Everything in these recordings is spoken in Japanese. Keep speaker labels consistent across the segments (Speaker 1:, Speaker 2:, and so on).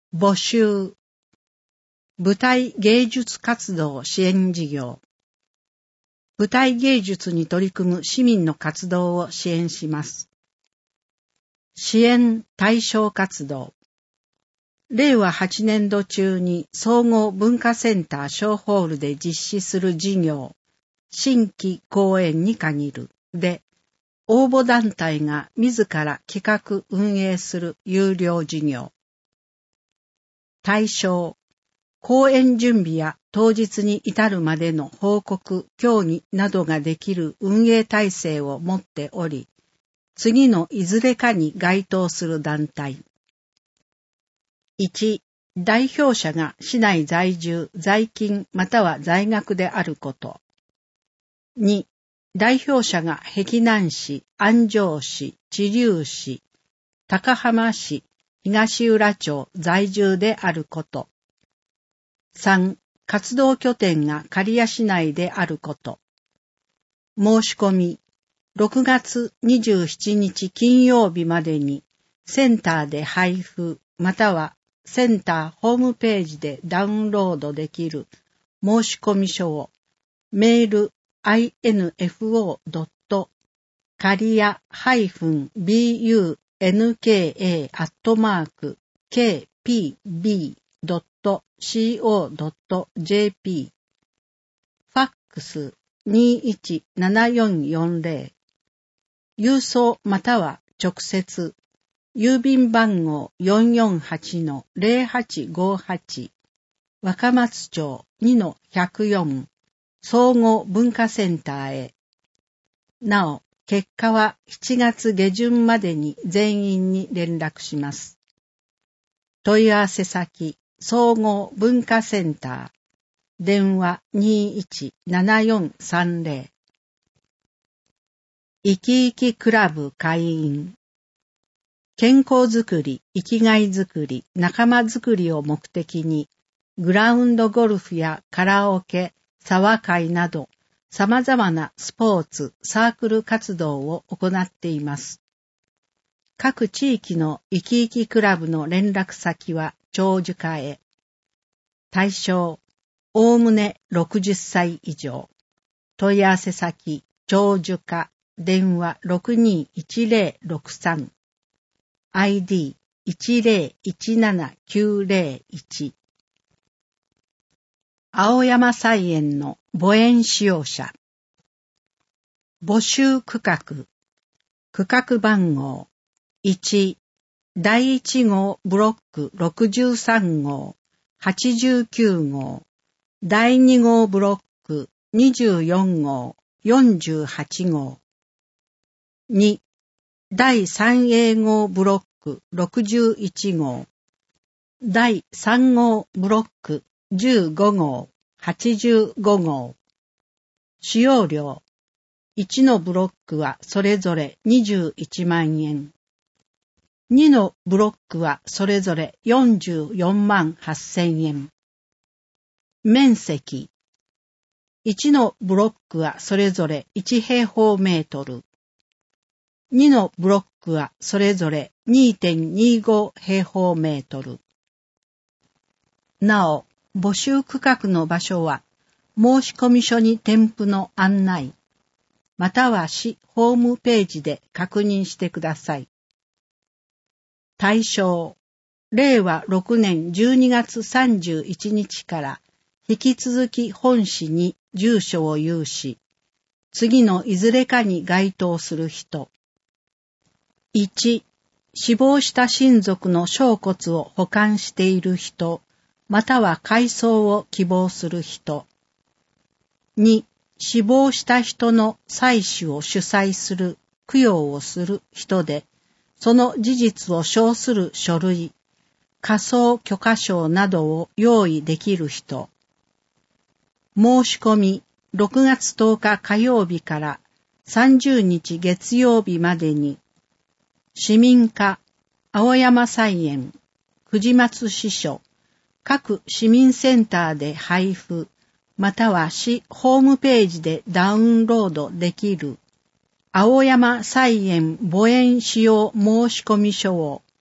Speaker 1: 募集。舞台芸術活動支援事業。舞台芸術に取り組む市民の活動を支援します。支援対象活動。令和8年度中に総合文化センター小ホールで実施する事業、新規公演に限るで、応募団体が自ら企画運営する有料事業。対象、公演準備や当日に至るまでの報告、協議などができる運営体制を持っており、次のいずれかに該当する団体。1、代表者が市内在住、在勤または在学であること。2、代表者が碧南市、安城市、知立市、高浜市、東浦町在住であること。3、活動拠点が刈谷市内であること。申し込み、6月27日金曜日までにセンターで配布またはセンターホームページでダウンロードできる申し込み書をメールinfo.caria-kpb.co.jp ファックス217440郵送または直接郵便番号 448-0858 若松町 2-104 総合文化センターへ。なお、結果は7月下旬までに全員に連絡します。問い合わせ先、総合文化センター、電話217430。生き生きクラブ会員。健康づくり、生きがいづくり、仲間づくりを目的に、グラウンドゴルフやカラオケ、沢会など、様々なスポーツ、サークル活動を行っています。各地域の生き生きクラブの連絡先は長寿課へ。対象、おおむね60歳以上。問い合わせ先、長寿課、電話621063。ID 1017901。青山菜園の墓園使用者。募集区画。区画番号。1、第1号ブロック63号、89号。第2号ブロック24号、48号。2、第3英号ブロック61号。第3号ブロック15号、85号。使用料。1のブロックはそれぞれ21万円。2のブロックはそれぞれ44万8000円。面積。1のブロックはそれぞれ1平方メートル。2のブロックはそれぞれ 2.25 平方メートル。なお、募集区画の場所は、申込書に添付の案内、または市ホームページで確認してください。対象、令和6年12月31日から引き続き本市に住所を有し、次のいずれかに該当する人。1、死亡した親族の掌骨を保管している人、または改葬を希望する人。2、死亡した人の祭祀を主催する、供養をする人で、その事実を証する書類、火葬許可証などを用意できる人。申し込み、6月10日火曜日から30日月曜日までに、市民課、青山菜園、九時松支所、各市民センターで配布、または市ホームページでダウンロードできる青山菜園墓園使用申込書を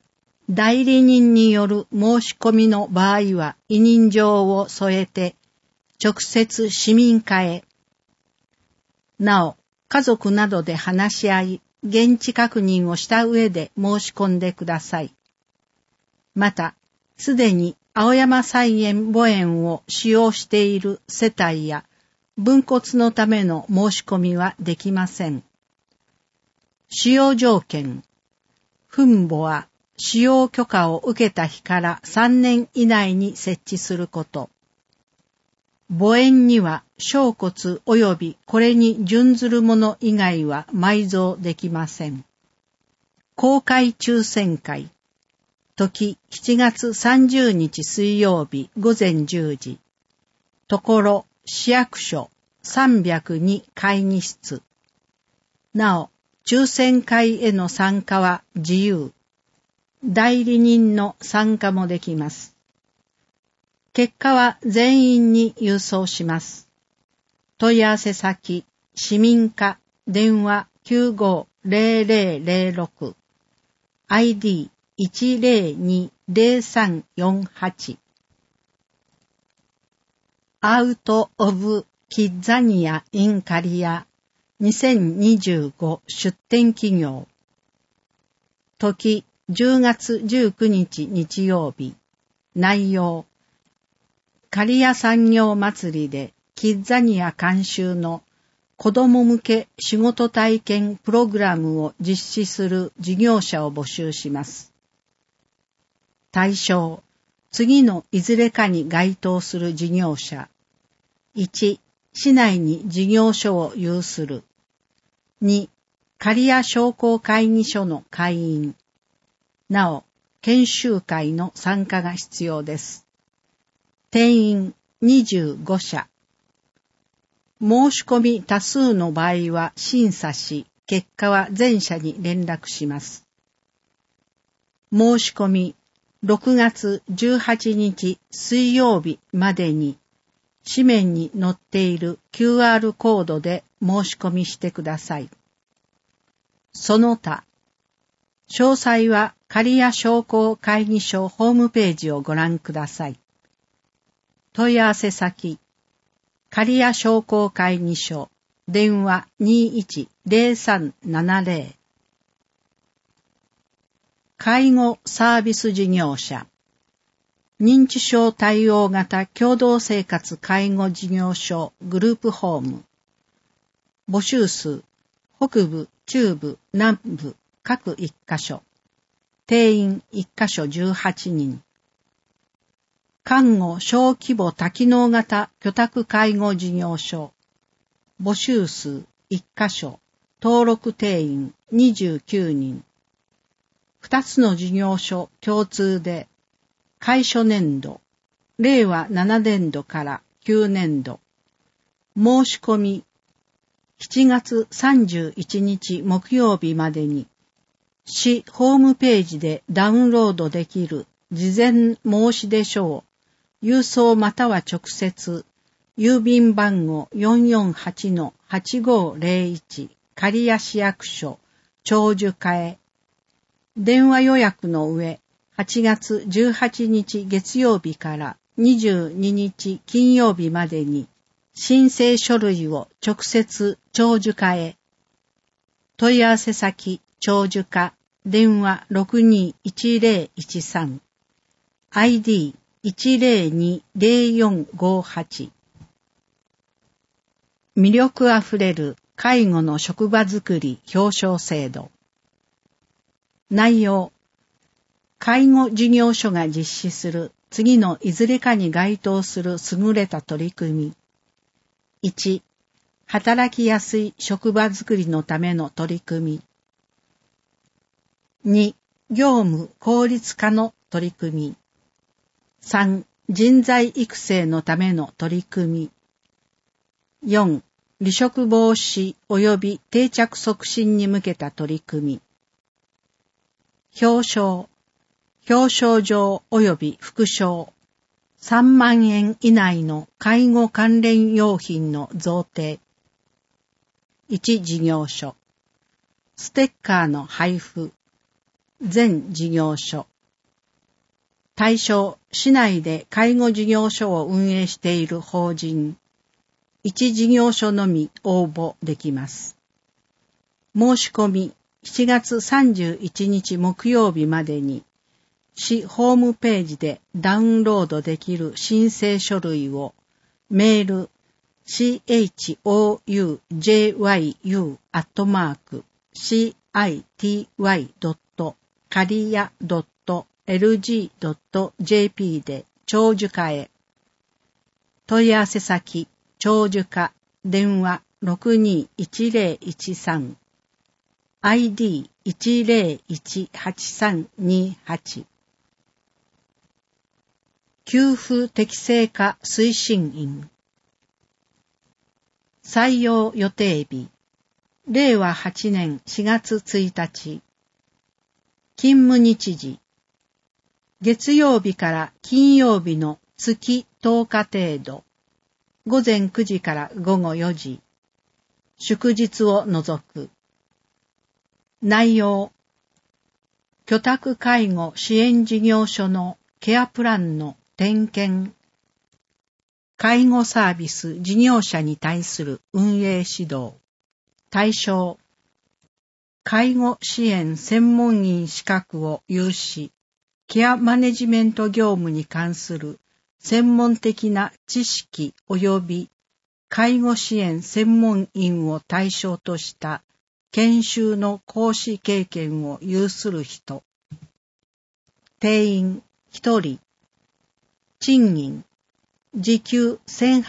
Speaker 1: 代理人による申し込みの場合は委任状を添えて直接市民課へ。なお、家族などで話し合い、現地確認をした上で申し込んでください。また、すでに青山菜園墓園を使用している世帯や分骨のための申し込みはできません。使用条件。墳墓は使用許可を受けた日から3年以内に設置すること。墓園には小骨及びこれに準ずるもの以外は埋蔵できません。公開抽選会。時7月30日水曜日午前10時。ところ市役所302会議室。なお、抽選会への参加は自由。代理人の参加もできます。結果は全員に郵送します。問い合わせ先、市民課、電話 950006、ID 1020348。アウト・オブ・キッザニア・イン・カリア2025出展企業。時10月19日日曜日。内容。カリア産業祭りでキッザニア監修の子ども向け仕事体験プログラムを実施する事業者を募集します。対象。次のいずれかに該当する事業者。1、市内に事業所を有する。2、カリア商工会議所の会員。なお、研修会の参加が必要です。定員25社。申し込み多数の場合は審査し、結果は全社に連絡します。申し込み6月18日水曜日までに紙面に載っている QR コードで申し込みしてください。その他、詳細はカリア商工会議所ホームページをご覧ください。問い合わせ先、カリア商工会議所、電話210370。介護サービス事業者、認知症対応型共同生活介護事業所グループホーム。募集数、北部、中部、南部、各1カ所。定員1カ所18人。看護小規模多機能型居宅介護事業所。募集数1カ所。登録定員29人。2つの事業所共通で、開所年度、令和7年度から9年度。申し込み、7月31日木曜日までに、市ホームページでダウンロードできる事前申し出書を、郵送または直接、郵便番号 448-8501 刈谷市役所長寿課へ。電話予約の上、8月18日月曜日から22日金曜日までに申請書類を直接長寿課へ。問い合わせ先長寿課電話 621013 ID 1020458。魅力あふれる介護の職場づくり表彰制度。内容。介護事業所が実施する次のいずれかに該当する優れた取り組み。1、働きやすい職場づくりのための取り組み。2、業務効率化の取り組み。3、人材育成のための取り組み。4、離職防止及び定着促進に向けた取り組み。表彰状及び副賞、3万円以内の介護関連用品の贈呈。1事業所、ステッカーの配布、全事業所、 対象、市内で介護事業所を運営している法人、1事業所のみ応募できます。申し込み、7月31日木曜日までに、市ホームページでダウンロードできる申請書類を、メール、chouju.city.career.lg.jp で長寿課へ。問い合わせ先、長寿課、電話621013 ID1018328 給付適正化推進員採用予定日令和8年4月1日勤務日時月曜日から金曜日の月10日程度午前9時から午後4時祝日を除く内容居宅介護支援事業所のケアプランの点検介護サービス事業者に対する運営指導対象介護支援専門員資格を有しケアマネジメント業務に関する専門的な知識及び介護支援専門員を対象とした研修の講師経験を有する人。定員1人。賃金時給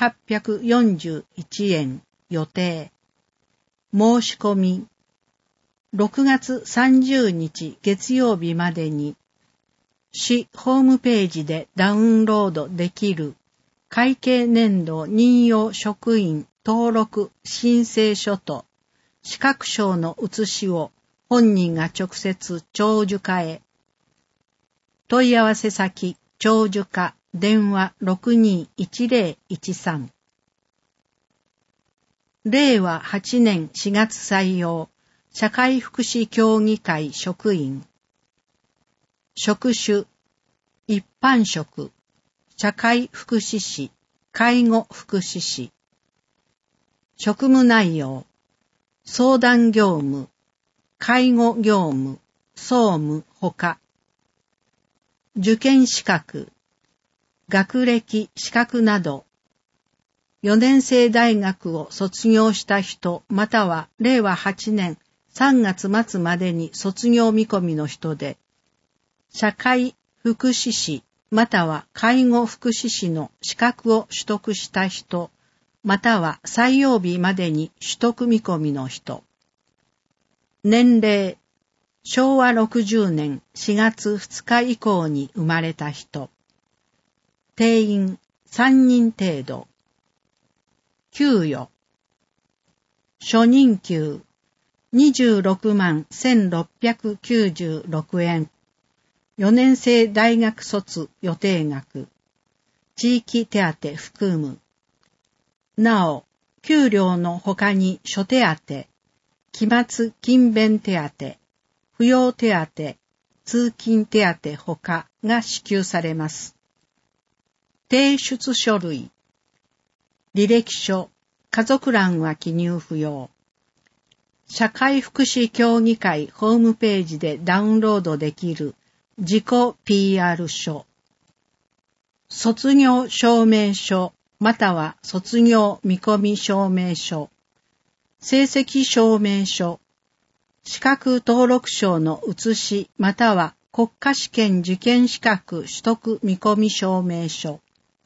Speaker 1: 1841円予定。申し込み6月30日月曜日までに市ホームページでダウンロードできる会計年度任用職員登録申請書と資格証の写しを本人が直接長寿課へ。問い合わせ先長寿課電話621013令和8年4月採用社会福祉協議会職員職種一般職社会福祉士介護福祉士職務内容相談業務、介護業務、総務ほか。受験資格、学歴資格など、4年生大学を卒業した人または令和8年3月末までに卒業見込みの人で、社会福祉士または介護福祉士の資格を取得した人、または採用日までに取得見込みの人。年齢、昭和60年4月2日以降に生まれた人。定員3人程度。給与。初任給26万1696円。4年生大学卒予定額。地域手当含む。なお、給料の他に諸手当、期末勤勉手当、扶養手当、通勤手当他が支給されます。提出書類、履歴書、家族欄は記入不要。社会福祉協議会ホームページでダウンロードできる自己 PR 書、卒業証明書、または卒業見込み証明書、成績証明書、資格登録証の写しまたは国家試験受験資格取得見込み証明書、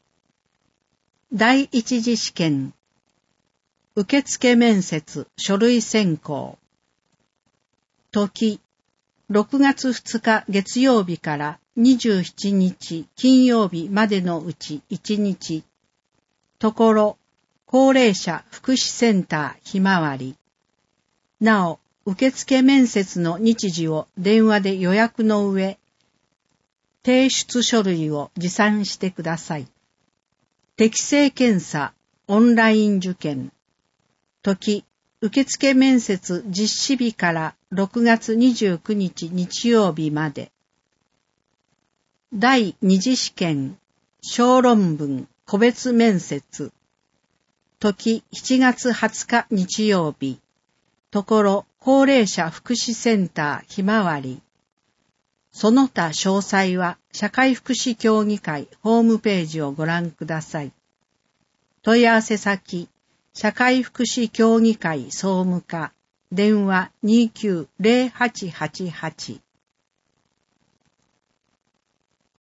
Speaker 1: 第一次試験、受付面接書類選考、時、6月2日月曜日から27日金曜日までのうち1日、ところ、高齢者福祉センターひまわり。なお、受付面接の日時を電話で予約の上、提出書類を持参してください。適性検査、オンライン受験。時、受付面接実施日から6月29日日曜日まで。 第二次試験、小論文、個別面接。時7月20日日曜日。ところ、高齢者福祉センターひまわり。その他詳細は、社会福祉協議会ホームページをご覧ください。問い合わせ先、社会福祉協議会総務課、電話29-0888